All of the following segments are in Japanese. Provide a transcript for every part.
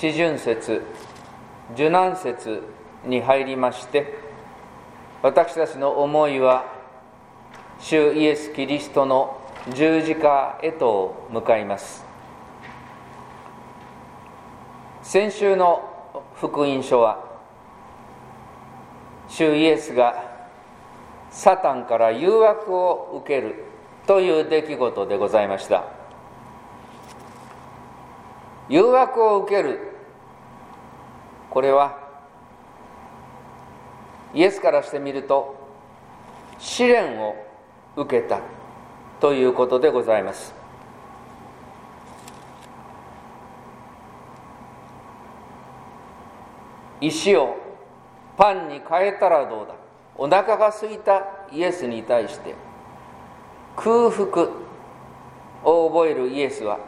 四旬節、受難節に入りまして、私たちの思いは主イエス・キリストの十字架へと向かいます。先週の福音書は、主イエスがサタンから誘惑を受けるという出来事でございました。誘惑を受ける、これはイエスからしてみると試練を受けたということでございます。石をパンに変えたらどうだ。お腹が空いたイエスに対して空腹を覚えるイエスは、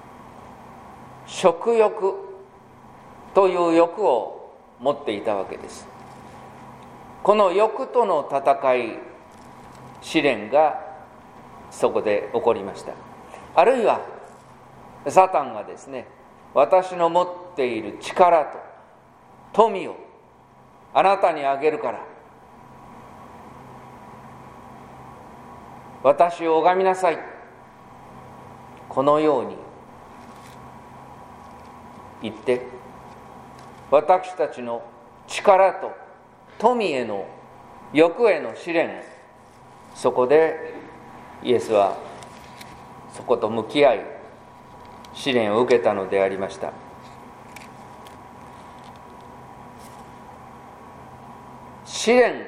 食欲という欲を持っていたわけです。この欲との戦い、試練がそこで起こりました。あるいはサタンがですね、私の持っている力と富をあなたにあげるから私を拝みなさい、このように言って、私たちの力と富への欲への試練、そこでイエスはそこと向き合い試練を受けたのでありました。試練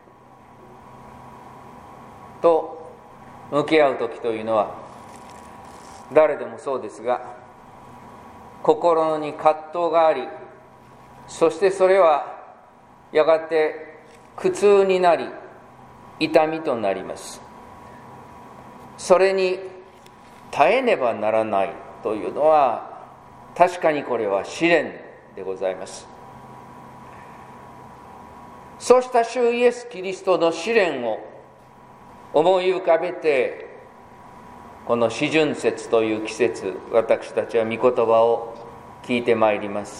と向き合う時というのは、誰でもそうですが、心に葛藤があり、そしてそれはやがて苦痛になり痛みとなります。それに耐えねばならないというのは、確かにこれは試練でございます。そうした主イエス・キリストの試練を思い浮かべて、この四旬節という季節、私たちは御言葉を聞いてまいります。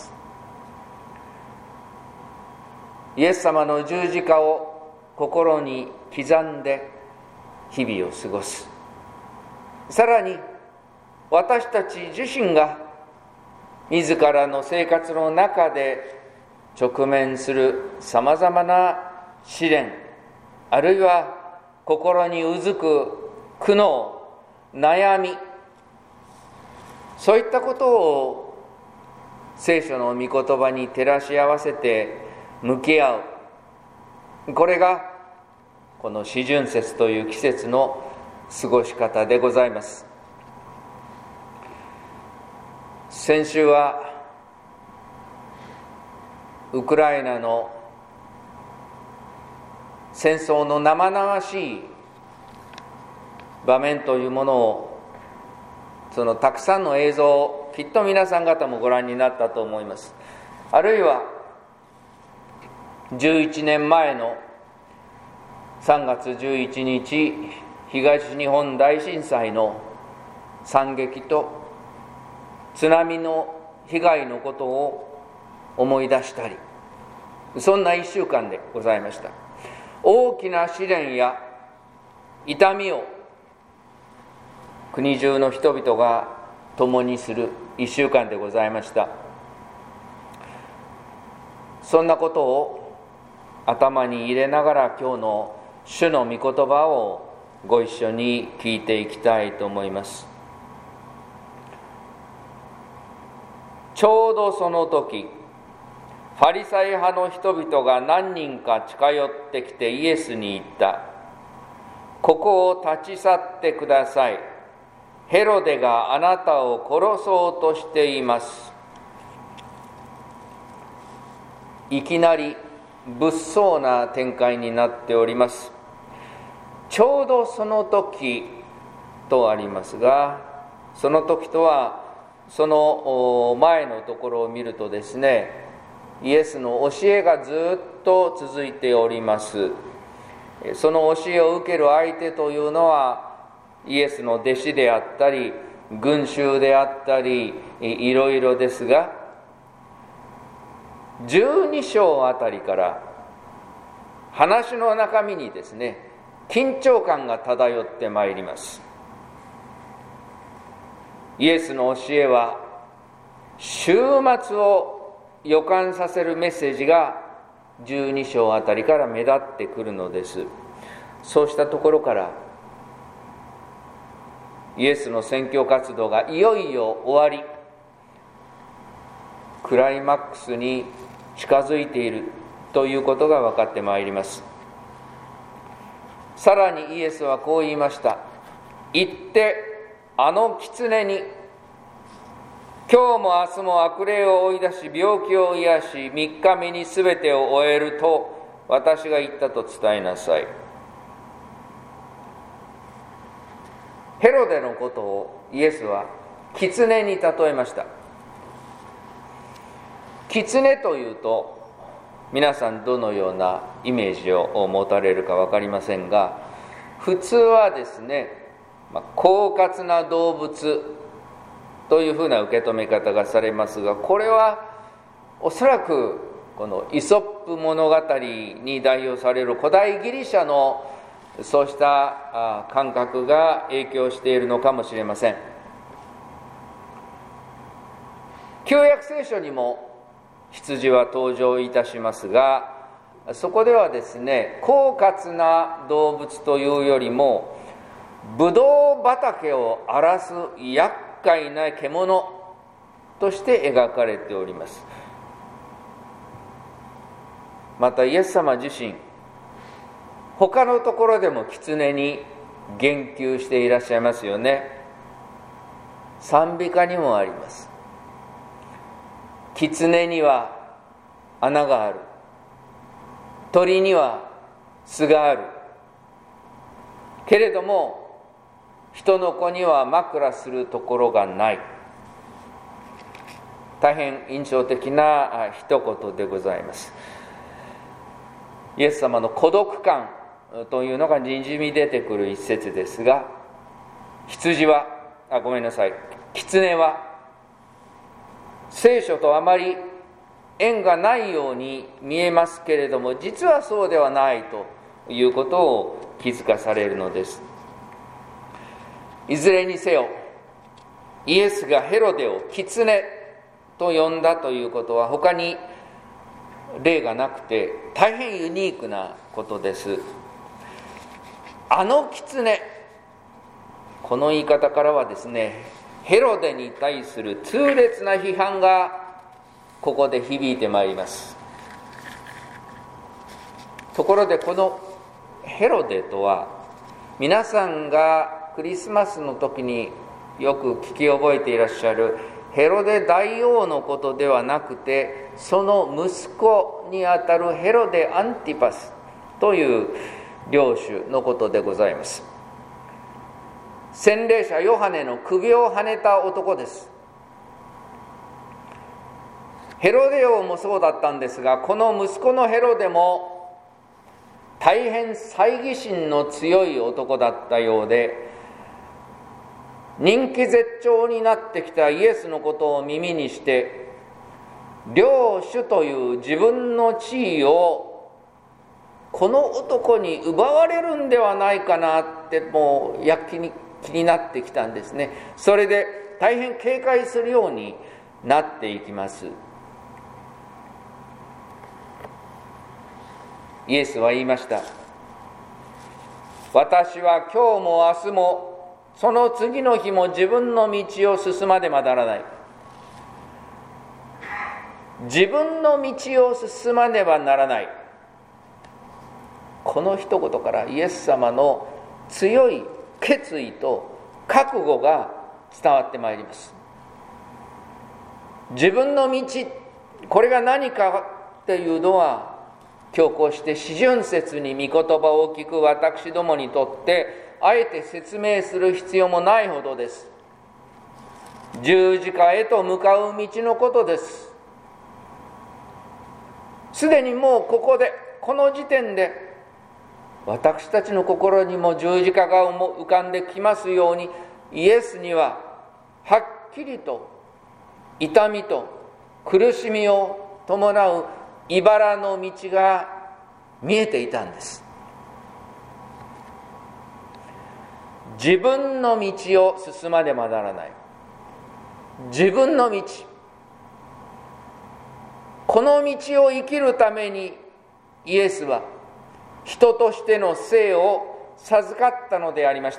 イエス様の十字架を心に刻んで日々を過ごす。さらに私たち自身が自らの生活の中で直面するさまざまな試練、あるいは心にうずく苦悩、悩み、そういったことを聖書の御言葉に照らし合わせて向き合う、これがこの四旬節という季節の過ごし方でございます。先週はウクライナの戦争の生々しい場面というものを、そのたくさんの映像をきっと皆さん方もご覧になったと思います。あるいは11年前の3月11日東日本大震災の惨劇と津波の被害のことを思い出したり、そんな1週間でございました。大きな試練や痛みを国中の人々が共にする1週間でございました。そんなことを頭に入れながら、今日の主の御言葉をご一緒に聞いていきたいと思います。ちょうどその時、ファリサイ派の人々が何人か近寄ってきてイエスに言った。ここを立ち去ってください。ヘロデがあなたを殺そうとしています。いきなり物騒な展開になっております。ちょうどその時とありますが、その時とはその前のところを見るとですね、イエスの教えがずっと続いております。その教えを受ける相手というのはイエスの弟子であったり群衆であったりいろいろですが、 12章あたりから話の中身にですね、緊張感が漂ってまいります。イエスの教えは終末を予感させるメッセージが12章あたりから目立ってくるのです。そうしたところからイエスの宣教活動がいよいよ終わり、クライマックスに近づいているということが分かってまいります。さらにイエスはこう言いました。行ってあの狐に、今日も明日も悪霊を追い出し病気を癒し3日目にすべてを終えると私が言ったと伝えなさい。ヘロデのことをイエスは狐に例えました。狐というと皆さんどのようなイメージを持たれるか分かりませんが、普通はですね、狡猾な動物というふうな受け止め方がされますが、これはおそらくこのイソップ物語に代表される古代ギリシャのそうした感覚が影響しているのかもしれません。旧約聖書にも羊は登場いたしますが、そこではですね、狡猾な動物というよりもブドウ畑を荒らす厄介な獣として描かれております。またイエス様自身、他のところでも狐に言及していらっしゃいますよね。賛美歌にもあります。狐には穴がある、鳥には巣があるけれども人の子には枕するところがない。大変印象的な一言でございます。イエス様の孤独感というのがにじみ出てくる一節ですが、狐は聖書とあまり縁がないように見えますけれども、実はそうではないということを気づかされるのです。いずれにせよ、イエスがヘロデを狐と呼んだということは他に例がなくて大変ユニークなことです。あの狐、この言い方からはですね、ヘロデに対する痛烈な批判がここで響いてまいります。ところでこのヘロデとは、皆さんがクリスマスの時によく聞き覚えていらっしゃるヘロデ大王のことではなくて、その息子にあたるヘロデ・アンティパスという領主のことでございます。洗礼者ヨハネの首をはねた男です。ヘロデ王もそうだったんですが、この息子のヘロデも大変猜疑心の強い男だったようで、人気絶頂になってきたイエスのことを耳にして、領主という自分の地位をこの男に奪われるんではないかなって、もう気になってきたんですね。それで大変警戒するようになっていきます。イエスは言いました。私は今日も明日もその次の日も自分の道を進まねばならない。自分の道を進まねばならない。この一言からイエス様の強い決意と覚悟が伝わってまいります。自分の道、これが何かっていうのは、今日こうして四旬節に御言葉を聞く私どもにとってあえて説明する必要もないほどです。十字架へと向かう道のことです。すでにもうここで、この時点で私たちの心にも十字架が浮かんできますように、イエスにははっきりと痛みと苦しみを伴う茨の道が見えていたんです。自分の道を進まねばならない。自分の道、この道を生きるためにイエスは人としての生を授かったのでありました。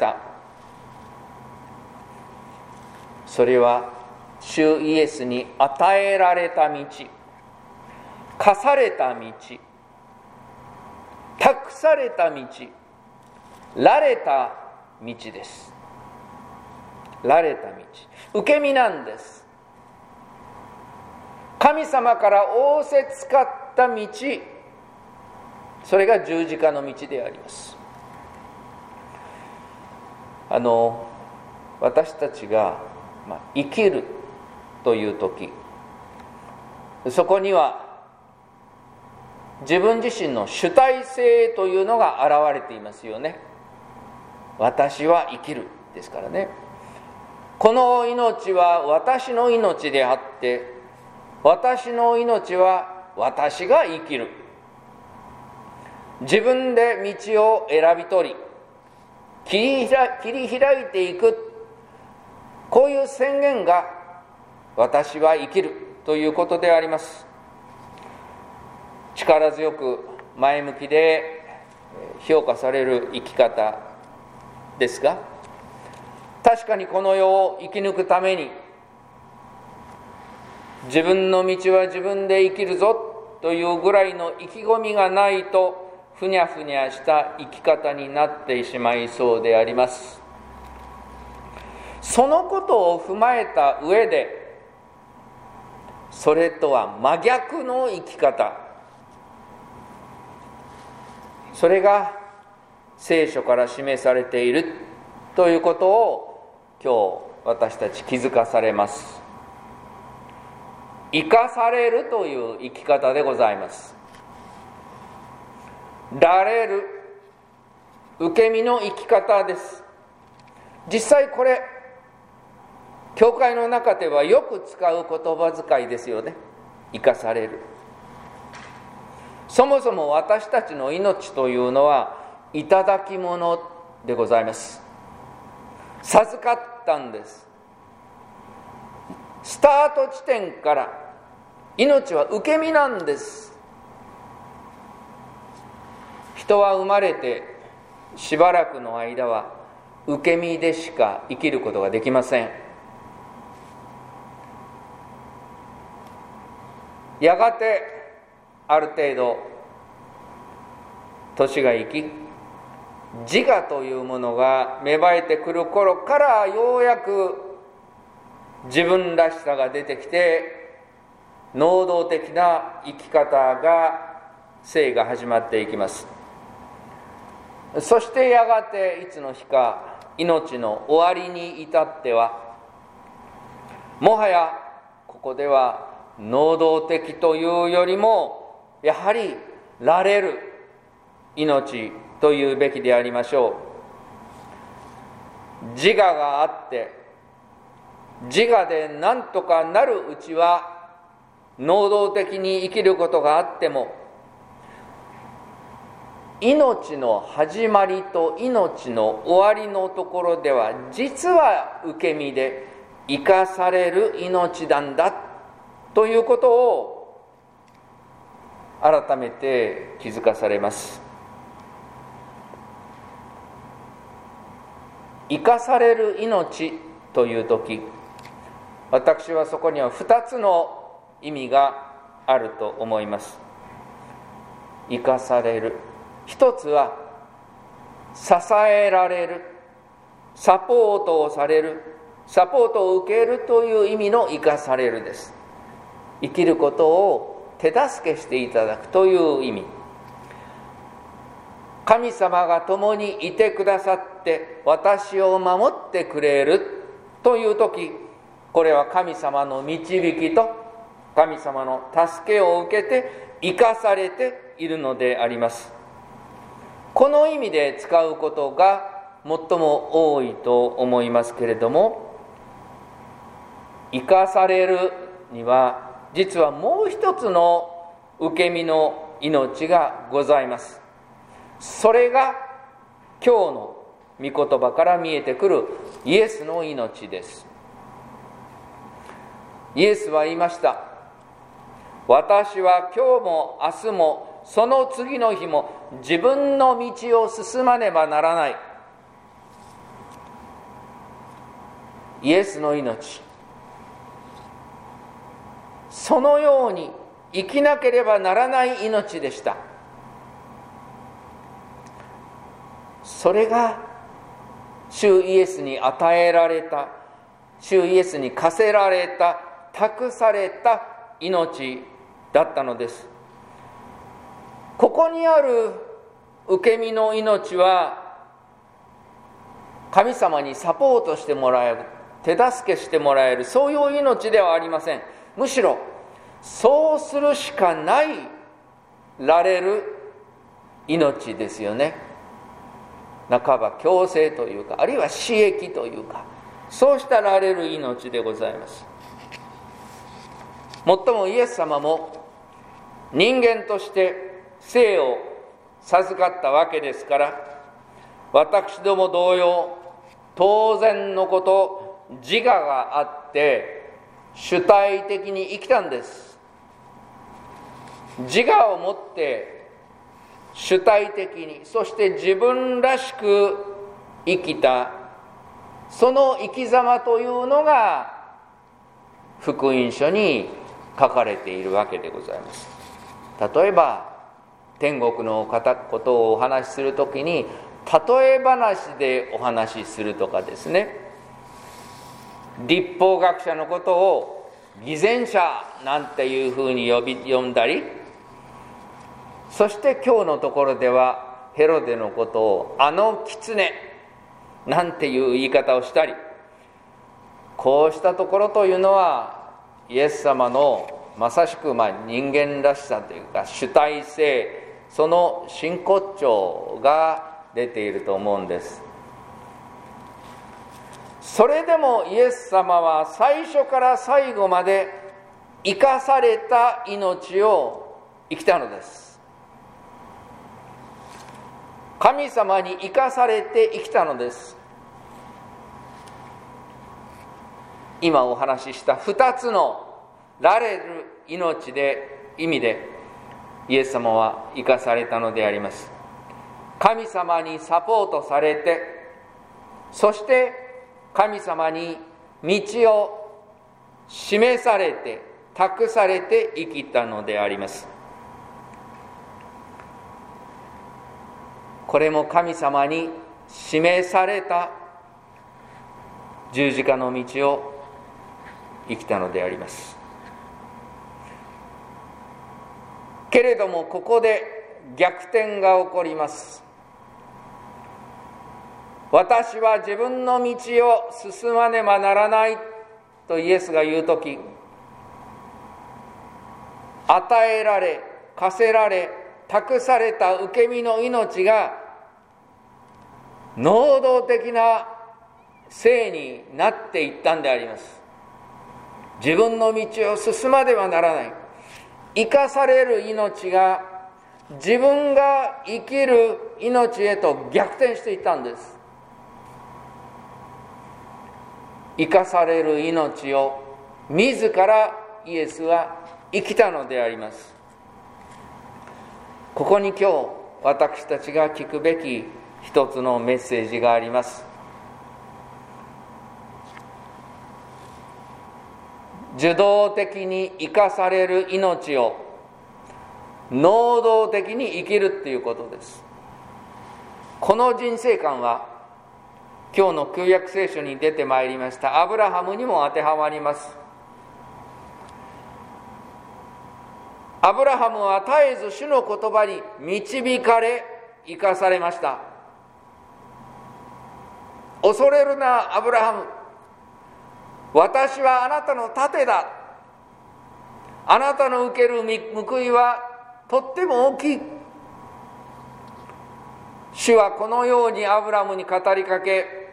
それは主イエスに与えられた道、課された道、託された道、られた道です。られた道、受け身なんです。神様から仰せつかった道、それが十字架の道であります。私たちが生きるという時、そこには自分自身の主体性というのが現れていますよね。私は生きるですからね。この命は私の命であって、私の命は私が生きる。自分で道を選び取り、切り開いていく、こういう宣言が私は生きるということであります。力強く前向きで評価される生き方ですが、確かにこの世を生き抜くために、自分の道は自分で生きるぞというぐらいの意気込みがないと、ふにゃふにゃした生き方になってしまいそうであります。そのことを踏まえた上で、それとは真逆の生き方、それが聖書から示されているということを今日私たち気づかされます。生かされるという生き方でございます。られる、受け身の生き方です。実際これ、教会の中ではよく使う言葉遣いですよね。生かされる。そもそも私たちの命というのは頂き物でございます。授かったんです。スタート地点から命は受け身なんです。人は生まれてしばらくの間は受け身でしか生きることができません。やがてある程度年がいき、自我というものが芽生えてくる頃からようやく自分らしさが出てきて、能動的な生き方が生が始まっていきます。そしてやがていつの日か命の終わりに至っては、もはやここでは能動的というよりもやはりられる命というべきでありましょう。自我があって、自我で何とかなるうちは能動的に生きることがあっても、命の始まりと命の終わりのところでは実は受け身で生かされる命なんだということを改めて気づかされます。生かされる命というとき、私はそこには2つの意味があると思います。生かされる、一つは支えられる、サポートをされる、サポートを受けるという意味の生かされるです。生きることを手助けしていただくという意味。神様が共にいてくださって私を守ってくれるというとき、これは神様の導きと神様の助けを受けて生かされているのであります。この意味で使うことが最も多いと思いますけれども、生かされるには実はもう一つの受け身の命がございます。それが今日の御言葉から見えてくるイエスの命です。イエスは言いました。私は今日も明日もその次の日も自分の道を進まねばならない。イエスの命、そのように生きなければならない命でした。それが主イエスに与えられた、主イエスに課せられた、託された命だったのです。ここにある受け身の命は神様にサポートしてもらえる、手助けしてもらえる、そういう命ではありません。むしろそうするしかないられる命ですよね。半ば強制というか、あるいは私益というか、そうしたられる命でございます。もっともイエス様も人間として生を授かったわけですから、私ども同様当然のこと、自我があって主体的に生きたんです。自我を持って主体的に、そして自分らしく生きた、その生き様というのが福音書に書かれているわけでございます。例えば天国のことをお話しするときに例え話でお話しするとかですね、律法学者のことを偽善者なんていうふうに呼んだり、そして今日のところではヘロデのことをあの狐なんていう言い方をしたり、こうしたところというのはイエス様のまさしく人間らしさというか主体性、その真骨頂が出ていると思うんです。それでもイエス様は最初から最後まで生かされた命を生きたのです。神様に生かされて生きたのです。今お話しした2つのられる命で、意味でイエス様は生かされたのであります。神様にサポートされて、そして神様に道を示されて、託されて生きたのであります。これも神様に示された十字架の道を生きたのであります。けれどもここで逆転が起こります。私は自分の道を進まねばならないとイエスが言うとき、与えられ、課せられ、託された受け身の命が能動的な生になっていったんであります。自分の道を進まねばならない、生かされる命が自分が生きる命へと逆転していったんです。生かされる命を自らイエスは生きたのであります。ここに今日私たちが聞くべき一つのメッセージがあります。受動的に生かされる命を能動的に生きるっていうことです。この人生観は今日の旧約聖書に出てまいりましたアブラハムにも当てはまります。アブラハムは絶えず主の言葉に導かれ生かされました。恐れるなアブラハム、私はあなたの盾だ、あなたの受ける報いはとっても大きい。主はこのようにアブラムに語りかけ、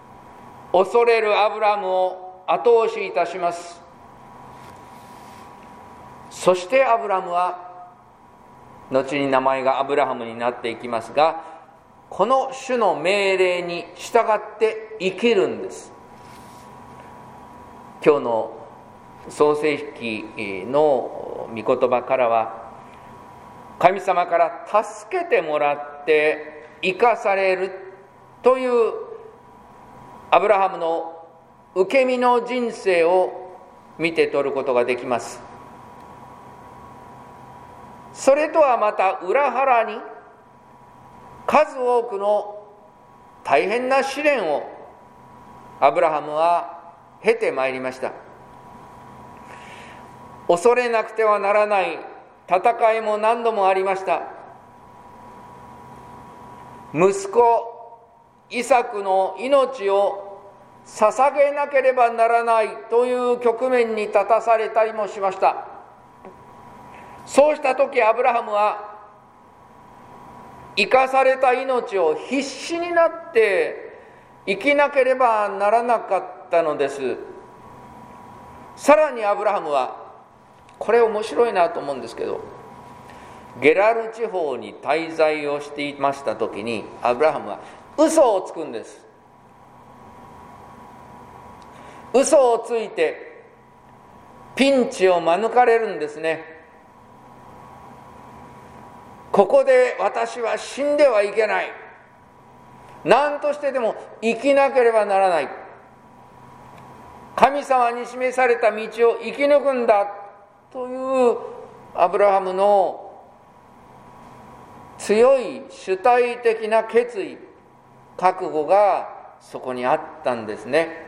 恐れるアブラムを後押しいたします。 そしてアブラムは後に名前がアブラハムになっていきますが、この主の命令に従って生きるんです。今日の創世記の御言葉からは、神様から助けてもらって生かされるというアブラハムの受け身の人生を見て取ることができます。それとはまた裏腹に、数多くの大変な試練をアブラハムは経てまいりました。恐れなくてはならない戦いも何度もありました。息子イサクの命を捧げなければならないという局面に立たされたりもしました。そうした時、アブラハムは生かされた命を必死になって生きなければならなかったのです。さらにアブラハムは、これ面白いなと思うんですけど、ゲラル地方に滞在をしていました時に、アブラハムは嘘をつくんです。嘘をついてピンチを免れるんですね。ここで私は死んではいけない、何としてでも生きなければならない、神様に示された道を生き抜くんだというアブラハムの強い主体的な決意、覚悟がそこにあったんですね。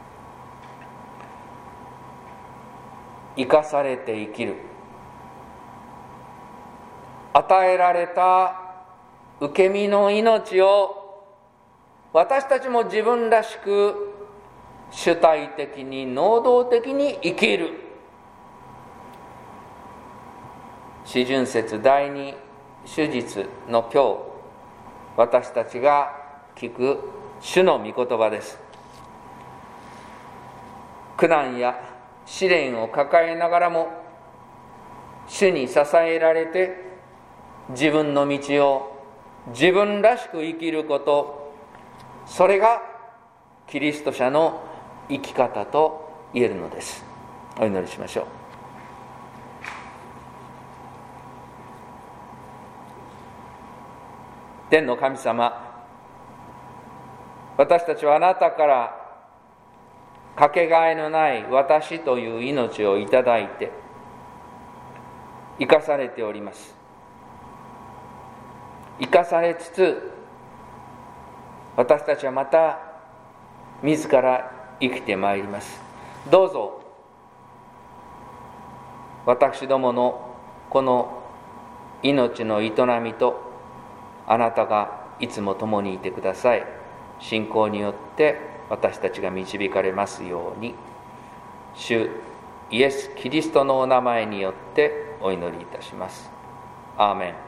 生かされて生きる、与えられた受け身の命を私たちも自分らしく主体的に能動的に生きる。四旬節第二主日の今日、私たちが聞く主の御言葉です。苦難や試練を抱えながらも主に支えられて自分の道を自分らしく生きること、それがキリスト者の生き方と言えるのです。お祈りしましょう。天の神様、私たちはあなたからかけがえのない私という命をいただいて生かされております。生かされつつ、私たちはまた自ら生きてまいります。どうぞ私どものこの命の営みとあなたがいつも共にいてください。信仰によって私たちが導かれますように、主イエス・キリストのお名前によってお祈りいたします。アーメン。